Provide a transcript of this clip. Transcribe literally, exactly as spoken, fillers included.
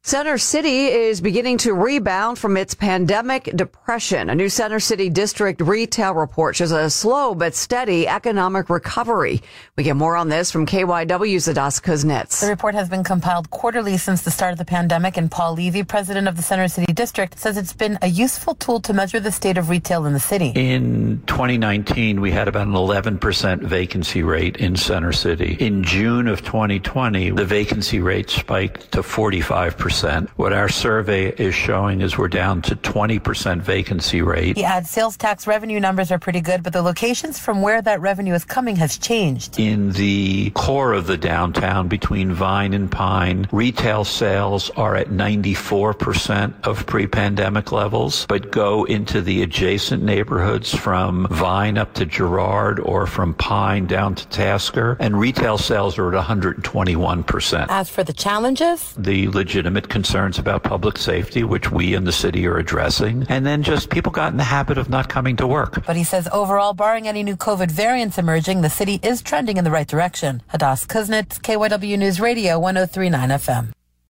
Center City is beginning to rebound from its pandemic depression. A new Center City District retail report shows a slow but steady economic recovery. We get more on this from K Y W's Adas Kuznets. The report has been compiled quarterly since the start of the pandemic, and Paul Levy, president of the Center City District, says it's been a useful tool to measure the state of retail in the city. In twenty nineteen, we had about an eleven percent vacancy rate in Center City. In June of twenty twenty, the vacancy rate spiked to forty-five percent. What our survey is showing is we're down to twenty percent vacancy rate. He adds sales tax revenue numbers are pretty good, but the locations from where that revenue is coming has changed. In the core of the downtown between Vine and Pine, retail sales are at ninety-four percent of pre-pandemic levels, but go into the adjacent neighborhoods from Vine up to Girard or from Pine down to Tasker, and retail sales are at one hundred twenty-one percent. As for the challenges, the legitimate concerns about public safety, which we in the city are addressing, and then just people got in the habit of not coming to work. But he says overall, barring any new COVID variants emerging, the city is trending in the right direction. Adas Kuznets, K Y W News Radio, one oh three point nine F M.